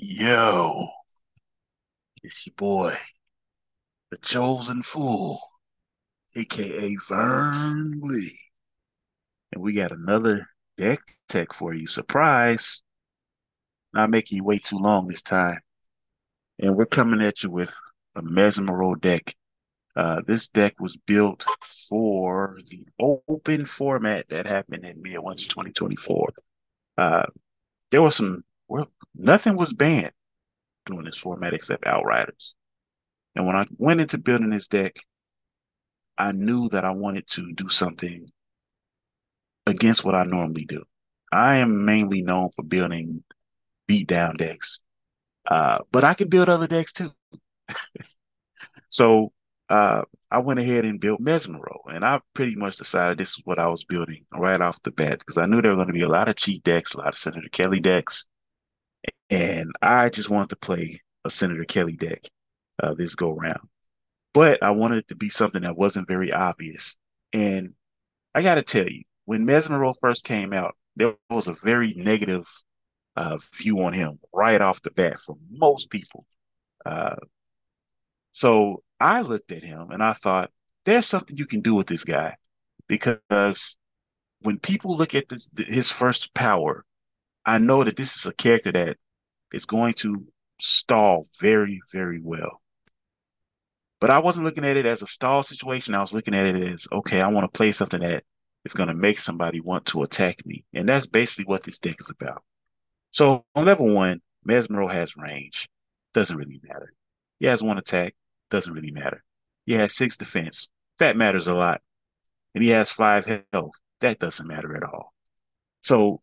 Yo, it's your boy, the chosen fool, aka Vern Lee. And we got another deck tech for you. Surprise! Not making you wait too long this time. And we're coming at you with a Mesmero deck. This deck was built for the open format that happened in Midwinter 2024. Uh, there was nothing was banned during this format except Outriders. And when I went into building this deck, I knew that I wanted to do something against what I normally do. I am mainly known for building beatdown decks, but I can build other decks too. So I went ahead and built Mesmero, and I pretty much decided this is what I was building right off the bat because I knew there were going to be a lot of cheat decks, a lot of Senator Kelly decks, and I just wanted to play a Senator Kelly deck this go round. But I wanted it to be something that wasn't very obvious. And I got to tell you, when Mesmero first came out, there was a very negative view on him right off the bat for most people. Uh, so I looked at him and I thought, there's something you can do with this guy because when people look at his first power, I know that this is a character that is going to stall very, very well. But I wasn't looking at it as a stall situation. I was looking at it as, okay, I want to play something that is going to make somebody want to attack me. And that's basically what this deck is about. So on level one, Mesmero has range. Doesn't really matter. He has one attack. Doesn't really matter. He has six defense. That matters a lot. And he has five health. That doesn't matter at all. So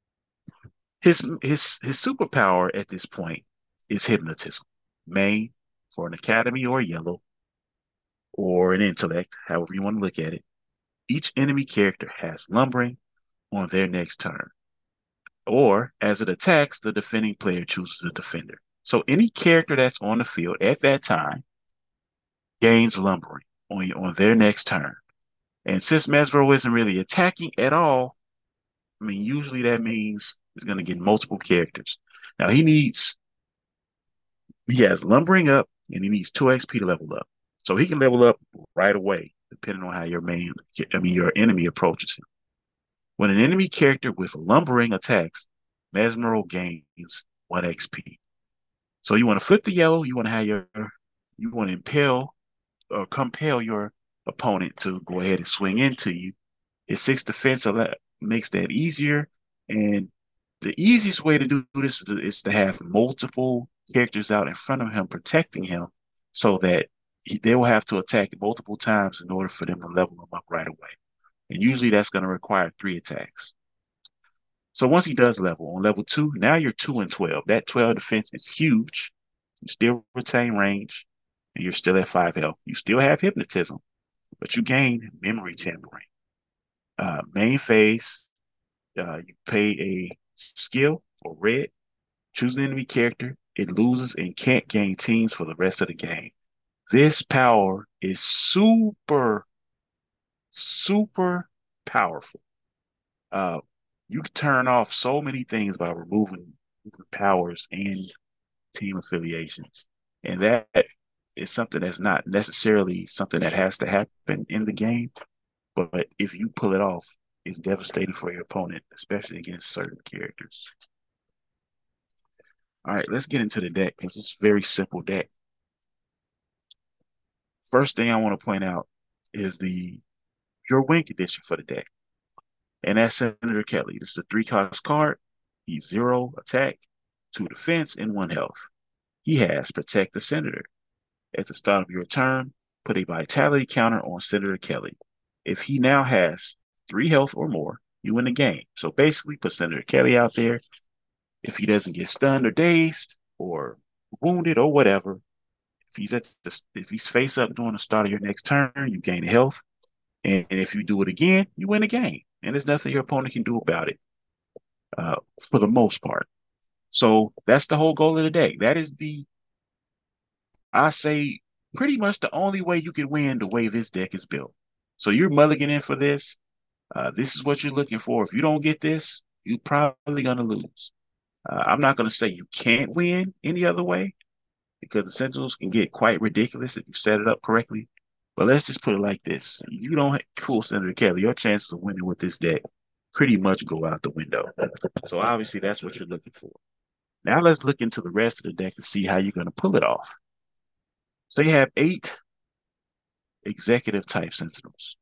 his superpower at this point is hypnotism. Main for an academy or a yellow or an intellect, however you want to look at it. Each enemy character has lumbering on their next turn. Or as it attacks, the defending player chooses a defender. So any character that's on the field at that time gains lumbering on their next turn. And since Mesmero isn't really attacking at all, I mean, usually that means he's going to get multiple characters. Now he has lumbering up and he needs 2 XP to level up. So he can level up right away, depending on how your enemy approaches him. When an enemy character with lumbering attacks, Mesmero gains 1 XP. So you want to flip the yellow, you want to impel or compel your opponent to go ahead and swing into you. His six defense so that makes that easier. And the easiest way to do this is to have multiple characters out in front of him protecting him so that they will have to attack multiple times in order for them to level him up right away. And usually that's going to require 3 attacks. So once he does level on level two, now you're 2 and 12. That 12 defense is huge. You still retain range and you're still at 5 health. You still have hypnotism, but you gain memory tampering. Main phase, you pay a skill or red, choose an enemy character. It loses and can't gain teams for the rest of the game. This power is super, super powerful. Uh, you can turn off so many things by removing powers and team affiliations. And that is something that's not necessarily something that has to happen in the game. But if you pull it off, it's devastating for your opponent, especially against certain characters. All right, let's get into the deck because it's a very simple deck. First thing I want to point out is the Pure Win condition for the deck. And that's Senator Kelly. This is a 3 cost card. He's 0 attack, 2 defense, and 1 health. He has Protect the Senator. At the start of your turn, put a vitality counter on Senator Kelly. If he now has 3 health or more, you win the game. So basically, put Senator Kelly out there. If he doesn't get stunned or dazed or wounded or whatever, if he's face up during the start of your next turn, you gain health. And if you do it again, you win the game. And there's nothing your opponent can do about it for the most part. So that's the whole goal of the deck. That is I say, pretty much the only way you can win the way this deck is built. So you're mulliganing in for this. This is what you're looking for. If you don't get this, you're probably going to lose. I'm not going to say you can't win any other way because the Sentinels can get quite ridiculous if you set it up correctly. But let's just put it like this: you don't pull Senator Kelly, your chances of winning with this deck pretty much go out the window. So obviously that's what you're looking for. Now let's look into the rest of the deck to see how you're going to pull it off. So you have 8 executive type Sentinels.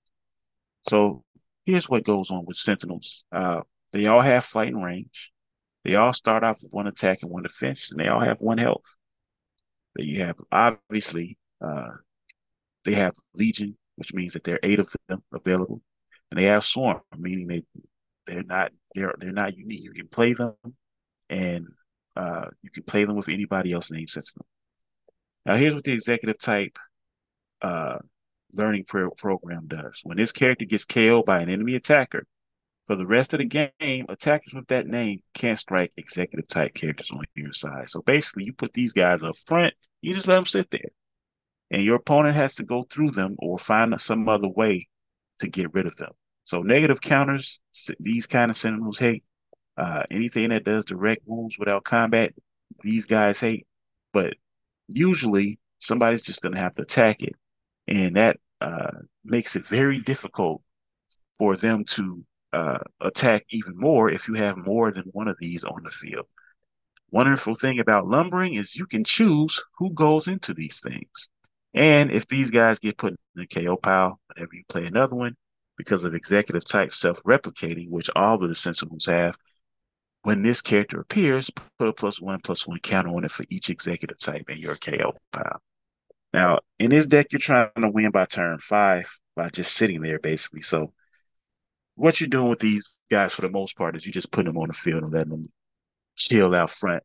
So here's what goes on with Sentinels. They all have fight and range. They all start off with 1 attack and 1 defense, and they all have 1 health. Then you have obviously they have Legion, which means that there are 8 of them available, and they have Swarm, meaning they're not unique. You can play them, and you can play them with anybody else named Sentinel. Now here's what the executive type uh, learning program does. When this character gets KO'd by an enemy attacker, for the rest of the game, attackers with that name can't strike executive type characters on your side. So basically, you put these guys up front, you just let them sit there. And your opponent has to go through them or find some other way to get rid of them. So negative counters, these kind of Sentinels hate. Anything that does direct wounds without combat, these guys hate. But usually, somebody's just going to have to attack it. And that makes it very difficult for them to attack even more if you have more than one of these on the field. Wonderful thing about lumbering is you can choose who goes into these things. And if these guys get put in the KO pile, whenever you play another one, because of executive type self-replicating, which all of the Sentinels have, when this character appears, put a +1/+1 counter on it for each executive type in your KO pile. Now, in this deck, you're trying to win by turn 5 by just sitting there, basically. So what you're doing with these guys for the most part is you just put them on the field and letting them chill out front.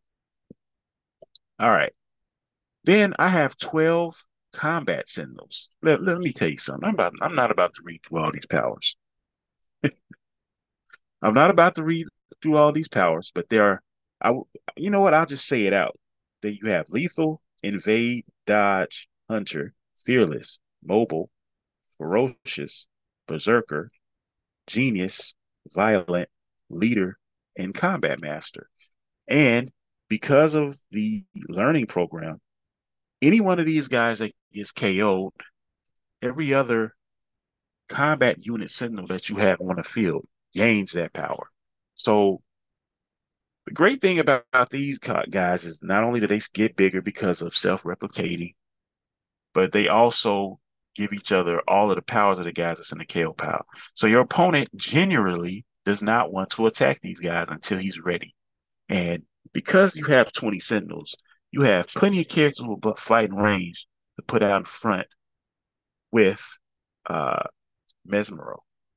All right. Then I have 12 combat Sentinels. Let me tell you something. I'm not about to read through all these powers. I'm not about to read through all these powers, but there are, I, you know what? I'll just say it out. That you have lethal, invade, dodge, hunter, fearless, mobile, ferocious, berserker, genius, violent, leader, and combat master. And because of the learning program, any one of these guys that gets KO'd, every other combat unit sentinel that you have on the field gains that power. So the great thing about these guys is not only do they get bigger because of self-replicating, but they also give each other all of the powers of the guys that's in the KO pile. So your opponent generally does not want to attack these guys until he's ready. And because you have 20 Sentinels, you have plenty of characters with fighting range to put out in front with uh, Mesmero.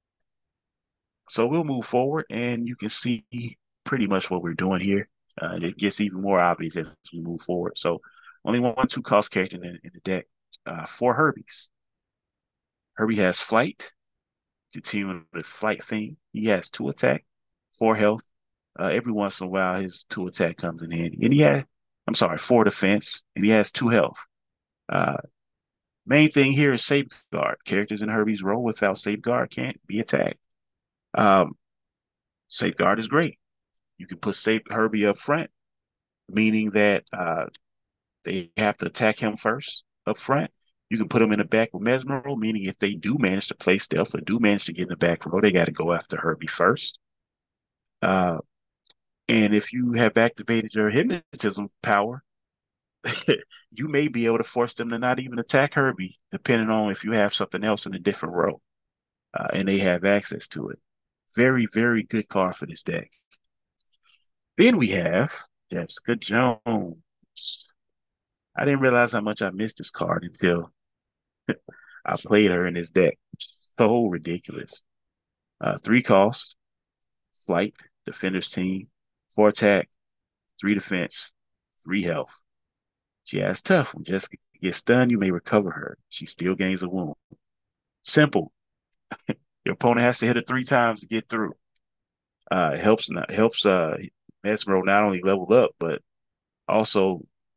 So we'll move forward, and you can see pretty much what we're doing here. It gets even more obvious as we move forward. So only 1/2 cost character in the deck. 4 Herbies. Herbie has flight, continuing the flight thing. He has 2 attack, 4 health. Every once in a while, his 2 attack comes in handy. And he had, I'm sorry, 4 defense, and he has 2 health. Uh, main thing here is safeguard. Characters in Herbie's role without safeguard can't be attacked. Um, safeguard is great. You can put Herbie up front, meaning that they have to attack him first up front. You can put them in the back with Mesmero, meaning if they do manage to play stealth or do manage to get in the back row, they got to go after Herbie first. And if you have activated your hypnotism power, you may be able to force them to not even attack Herbie, depending on if you have something else in a different row and they have access to it. Very, very good card for this deck. Then we have Jessica Jones. I didn't realize how much I missed this card until I played her in this deck. So ridiculous. 3 cost, flight, defender's team, 4 attack, 3 defense, 3 health. She has tough. When Jessica gets stunned, you may recover her. She still gains a wound. Simple. Your opponent has to hit her 3 times to get through. Helps Mesmero not only level up, but also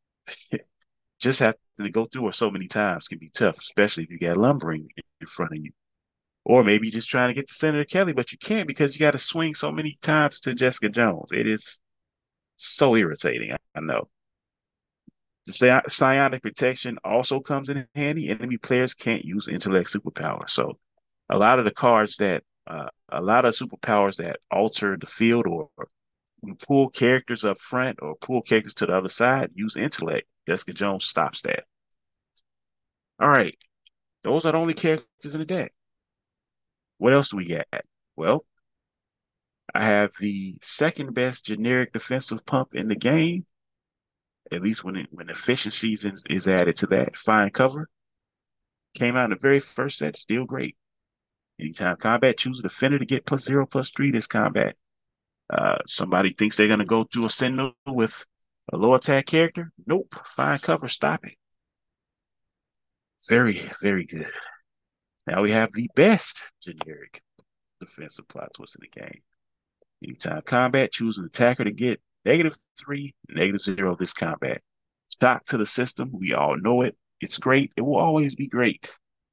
just have to go through her so many times can be tough, especially if you got lumbering in front of you. Or maybe just trying to get to Senator Kelly, but you can't because you got to swing so many times to Jessica Jones. So irritating. I know. The psionic protection also comes in handy. Enemy players can't use intellect superpower. So a lot of the cards that a lot of superpowers that alter the field or pull characters up front or pull characters to the other side use intellect. Jessica Jones stops that. All right. Those are the only characters in the deck. What else do we got? Well, I have the second best generic defensive pump in the game, at least when efficiency is added to that. Fine cover came out in the very first set, still great. Anytime combat, choose a defender to get +0/+3 this combat. Somebody thinks they're going to go through a Sentinel with a low attack character. Nope. Fine cover, stop it. Very, very good. Now we have the best generic defensive plot twist in the game. Anytime combat, choose an attacker to get -3, -0 this combat. Shock to the system. We all know it. It's great. It will always be great.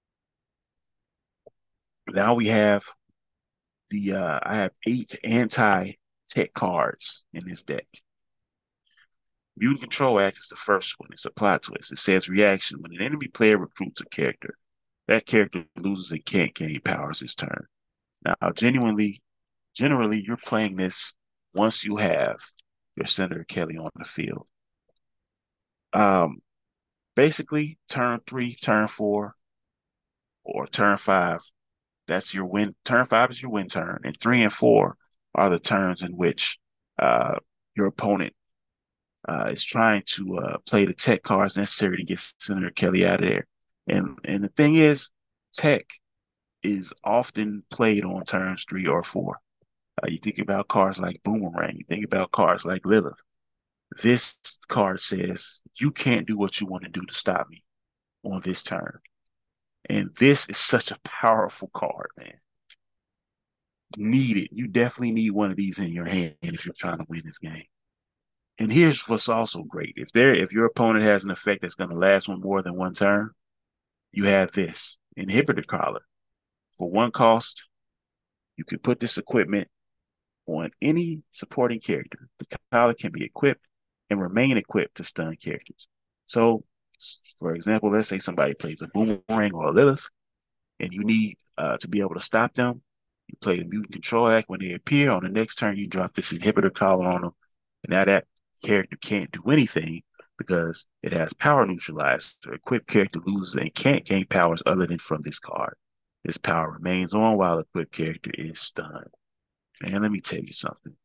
Now we have I have 8 anti-tech cards in this deck. Mutant Control Act is the first one. It's a plot twist. It says reaction. When an enemy player recruits a character, that character loses and can't gain powers this turn. Now, generally, you're playing this once you have your Senator Kelly on the field. Um, Basically, turn 3, turn 4, or turn 5, that's your win. Turn 5 is your win turn, and 3 and 4 are the turns in which uh, your opponent is trying to play the tech cards necessary to get Senator Kelly out of there. And the thing is, tech is often played on turns 3 or 4. You think about cards like Boomerang. You think about cards like Lilith. This card says you can't do what you want to do to stop me on this turn. And this is such a powerful card, man. Need it. You definitely need one of these in your hand if you're trying to win this game. And here's what's also great. If your opponent has an effect that's going to last one more than one turn, you have this inhibitor collar. For one cost, you can put this equipment on any supporting character. The collar can be equipped and remain equipped to stun characters. So, for example, let's say somebody plays a Boomerang or a Lilith, and you need to be able to stop them. You play the Mutant Control Act. When they appear on the next turn, you drop this inhibitor collar on them. And now that character can't do anything because it has power neutralized. The equipped character loses and can't gain powers other than from this card. This power remains on while the equipped character is stunned. Man, let me tell you something.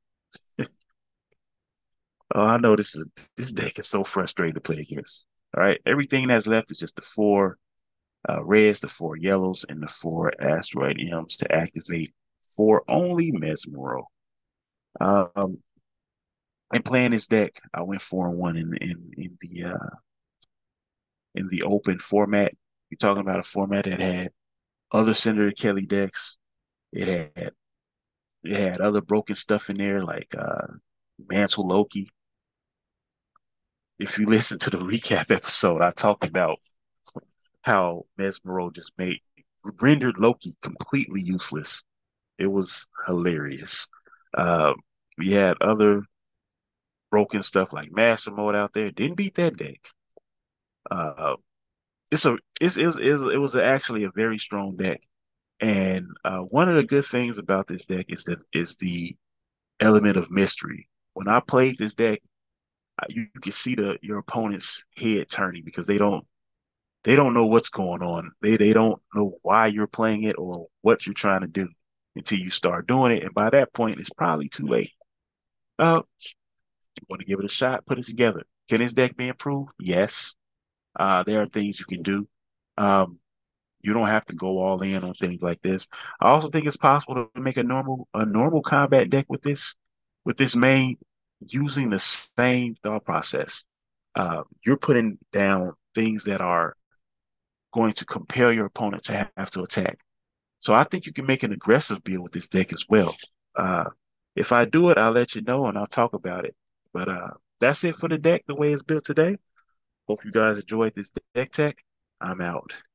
Oh, I know this deck is so frustrating to play against. All right, everything that's left is just the 4 reds, the 4 yellows, and the 4 asteroid M's to activate for only Mesmero. Um, and playing this deck, I went 4-1 in the open format. You're talking about a format that had other Senator Kelly decks. It had it had other broken stuff in there like Mantle Loki. If you listen to the recap episode, I talked about how Mesmero just rendered Loki completely useless. It was hilarious. Uh, we had other broken stuff like Master Mode out there. Didn't beat that deck. Uh, it was actually a very strong deck. And one of the good things about this deck is the element of mystery. When I played this deck, you can see your opponent's head turning because they don't know what's going on. They don't know why you're playing it or what you're trying to do until you start doing it. And by that point, it's probably too late. You want to give it a shot, put it together. Can this deck be improved? Yes. There are things you can do. Um, you don't have to go all in on things like this. I also think it's possible to make a normal combat deck with this main using the same thought process. You're putting down things that are going to compel your opponent to have to attack. So I think you can make an aggressive build with this deck as well. Uh, if I do it, I'll let you know and I'll talk about it. But that's it for the deck, the way it's built today. Hope you guys enjoyed this deck tech. I'm out.